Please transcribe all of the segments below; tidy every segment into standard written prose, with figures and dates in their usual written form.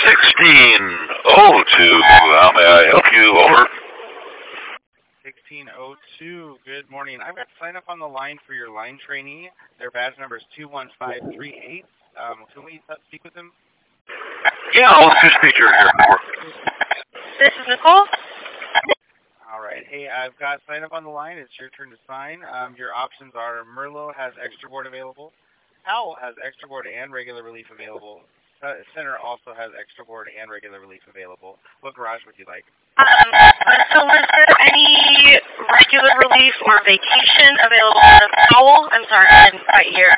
1602, how may I help you? Over. 1602, good morning. I've got to sign up on the line for your line trainee. Their badge number is 21538. Can we speak with them? Yeah, I'll let you speak here. This is Nicole. All right. Hey, I've got sign up on the line. It's your turn to sign. Your options are Merlot has extra board available. Powell has extra board and regular relief available. Center also has extra board and regular relief available. What garage would you like? So is there any regular relief or vacation available at Powell? I'm sorry, I didn't quite hear.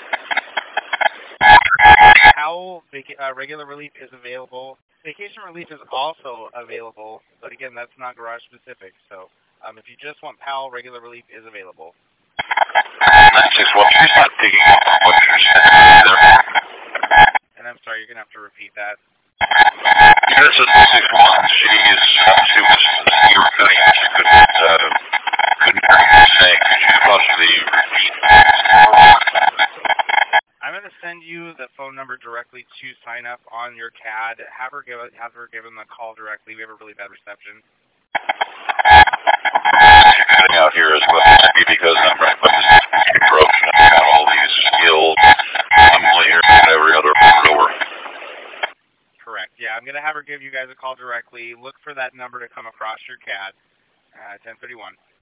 Powell regular relief is available. Vacation relief is also available, but again, that's not garage specific. So if you just want Powell, regular relief is available. 961, she's not picking up on what you're saying there. And I'm sorry, you're going to have to repeat that. This is 961. She was, you were cutting and she couldn't hear what you were saying. Could you possibly repeat that? I'm going to send you the phone number directly to sign up on your CAD. Have her give them a call directly. We have a really bad reception. You're cutting out here as well. Maybe because I'm right by this approach and I've got all these skills. I'm only hearing every other word over. Correct. Yeah, I'm going to have her give you guys a call directly. Look for that number to come across your CAD. 1031.